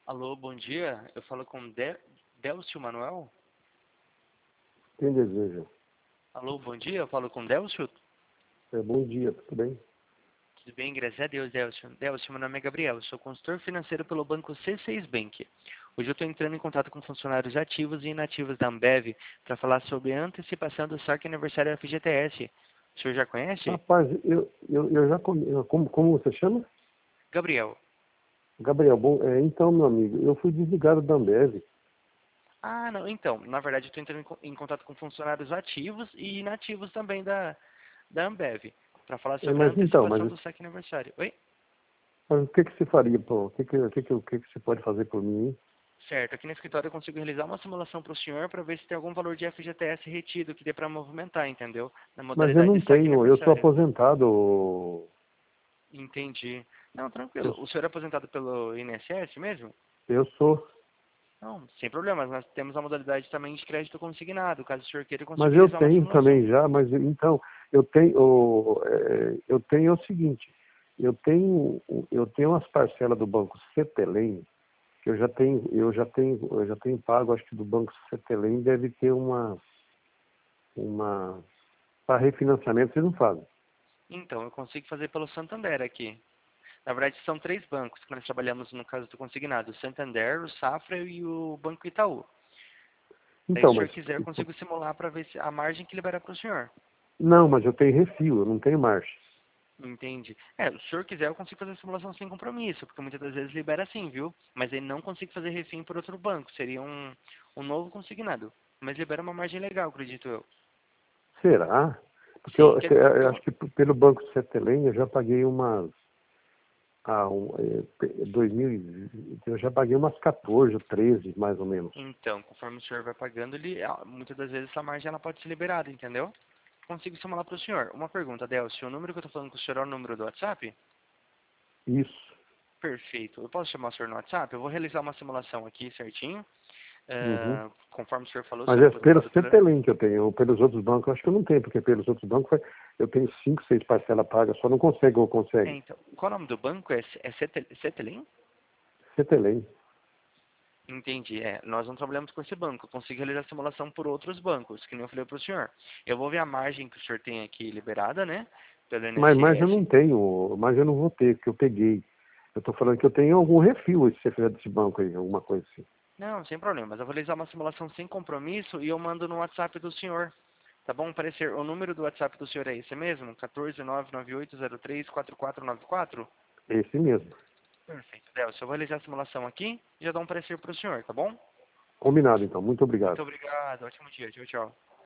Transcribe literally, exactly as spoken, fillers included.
Alô, bom dia. Eu falo com De Delcio Manuel? Quem deseja? Alô, bom dia. Eu falo com Delcio? É, bom dia, tudo bem? Tudo bem, graças a Deus, Delcio. Delcio, meu nome é Gabriel. Eu sou consultor financeiro pelo banco C seis Bank. Hoje eu estou entrando em contato com funcionários ativos e inativos da Ambev para falar sobre a antecipação do saque aniversário F G T S. O senhor já conhece? Rapaz, eu, eu, eu já comi, eu- como, como você chama? Gabriel. Gabriel, bom, é, então, meu amigo, eu fui desligado da Ambev. Ah, não. Então, na verdade, eu estou entrando em co- em contato com funcionários ativos e inativos também da, da Ambev para falar É, sobre a mas então, mas, antecipação do saque aniversário. Oi? mas o que que você faria, pô? O que que, o que que, o que que você pode fazer por mim, hein? Certo, aqui no escritório eu consigo realizar uma simulação para o senhor para ver se tem algum valor de F G T S retido que dê para movimentar, entendeu? Na Mas eu modalidade não de saque tenho, eu sou aniversário. aposentado. Entendi. Não, Eu, tranquilo. O senhor é aposentado pelo I N S S mesmo? eu sou. Não, sem problemas. Nós temos a modalidade também de crédito consignado, caso o senhor queira, eu consigo Mas eu realizar uma tenho simulação. também já, mas então, eu tenho, o- é, eu tenho o seguinte, eu tenho, eu tenho umas parcelas do Banco Cetelem, que eu já tenho, eu já tenho, eu já tenho pago, acho que do Banco Cetelem deve ter uma, uma, para refinanciamento vocês não fazem. Então, eu consigo fazer pelo Santander aqui. Na verdade, são três bancos que nós trabalhamos no caso do consignado. O Santander, o Safra e o Banco Itaú. Daí, se Então, o senhor mas, quiser, eu consigo simular para ver se a margem que libera para o senhor. não, mas eu tenho refil, eu não tenho marcha. Entendi. É, se o senhor quiser, eu consigo fazer a simulação sem compromisso, porque muitas das vezes libera sim, viu? Mas aí não consigo fazer refém por outro banco, seria um, um novo consignado. Mas libera uma margem legal, acredito eu. Será? Porque Sim, eu, quer, eu quer acho um- que pelo Banco Cetelem eu já paguei umas, ah, um, é, pe- dois mil e vinte, eu já paguei umas quatorze, treze, mais ou menos. Então, conforme o senhor vai pagando, ele, ah, muitas das vezes essa margem ela pode ser liberada, entendeu? Consigo simular para o senhor. Uma pergunta, Delcio, o número que eu estou falando com o senhor é o número do WhatsApp? Isso. Perfeito. Eu posso chamar o senhor no WhatsApp? Eu vou realizar uma simulação aqui certinho. Uhum. Ah, conforme o senhor falou, o Mas senhor é é pelo aposentado pela... Cetelem que eu tenho, pelos outros bancos eu acho que eu não tenho, porque pelos outros bancos eu tenho cinco, seis parcelas pagas, só não consegue ou É, consegue. então, qual é o nome do banco? É, é Cetel- Cetelin? Cetelem. Entendi. É, nós não trabalhamos com esse banco. Eu consigo realizar simulação por outros bancos, que nem eu falei para o senhor. Eu vou ver a margem que o senhor tem aqui liberada, né? Pelo Mas, mas eu não I N S S. tenho, mas eu não vou ter, porque eu peguei. Eu estou falando que eu tenho algum refil se você fizer desse banco aí, alguma coisa assim. Não, sem problema. Mas eu vou realizar uma simulação sem compromisso e eu mando no WhatsApp do senhor. Tá bom? Parecer, o número do WhatsApp do senhor é esse mesmo? um quatro nove nove oito zero três quatro quatro nove quatro? Esse mesmo. Perfeito. Delcio, eu vou realizar a simulação aqui e já dou um parecer para o senhor, tá bom? Combinado então. Muito Muito obrigado. obrigado. Ótimo dia. Tchau, tchau.